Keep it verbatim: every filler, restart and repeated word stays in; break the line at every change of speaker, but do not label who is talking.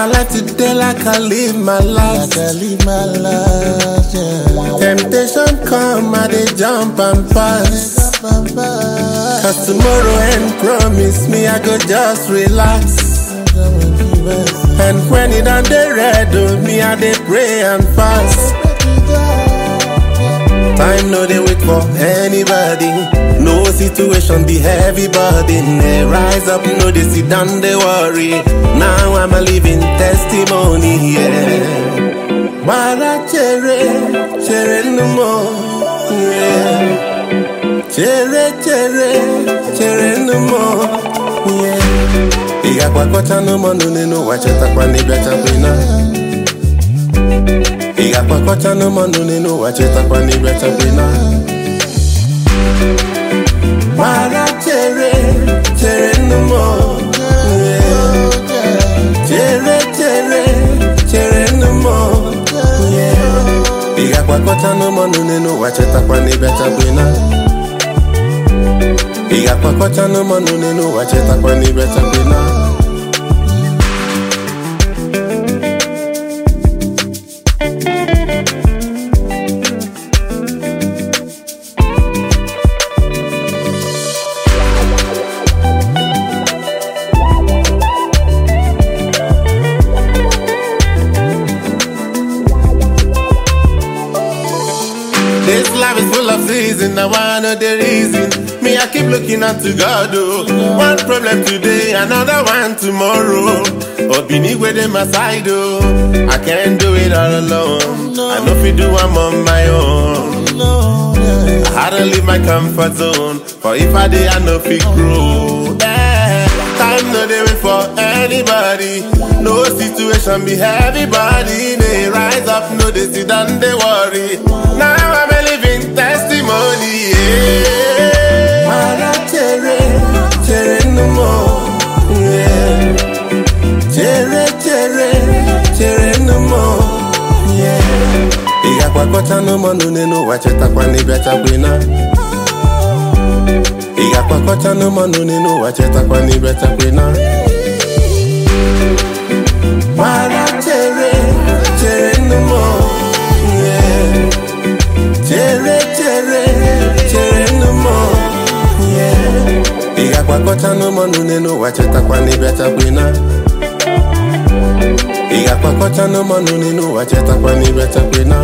my life today like I live my life.
Like I live my life, yeah.
Temptation come, I dey jump and pass. Cause tomorrow ain't promise me, I go just relax. And when it on the red, oh, me I dey pray and fast. Time no dey wait for anybody. No situation be heavy burden. They rise up, no they sit down, they worry. Now I'm a living testimony, yeah. Mara chere, chere no more, yeah. Chere, chere, chere no more, yeah. Iga kwa kocha no mo nune no wacheta kwa nibeta pina. Iga kwa kocha no mo nune no wacheta kwa nibeta pina. Mara chere, chere no more, yeah. Chere, chere, chere no more, yeah. Iga kwa kocha no mo nune no wacheta kwa nibeta pina. Iga kwa kocha no mo nune no wacheta kwa nibeta pina. This life is full of seasons, now I know the reason. Me, I keep looking unto God, oh. One problem today, another one tomorrow. Oh, beneath with them my side, oh. I can't do it all alone. I know if you do, I'm on my own. I had to leave my comfort zone. For if I did, I know if it grow. Eh, time no dey wait for anybody. No situation be heavy body. They rise up, no they sit down, they worry. Now I'm a living testimony, yeah. Mara chere, chere no more, yeah. Chere, chere, chere no more, yeah. Iga kwa kocha no mo nune no wacheta kwa nibeta pina. Iga kwa kocha no mo nune no wacheta kwa nibeta pina. Mara chere, chere no more, yeah. Chere, chere, chere no more, yeah. Iga kwa kocha no mo nune no wacheta kwa nibeta pina. Iga kwa kocha no mo nune no wacheta kwa nibeta pina.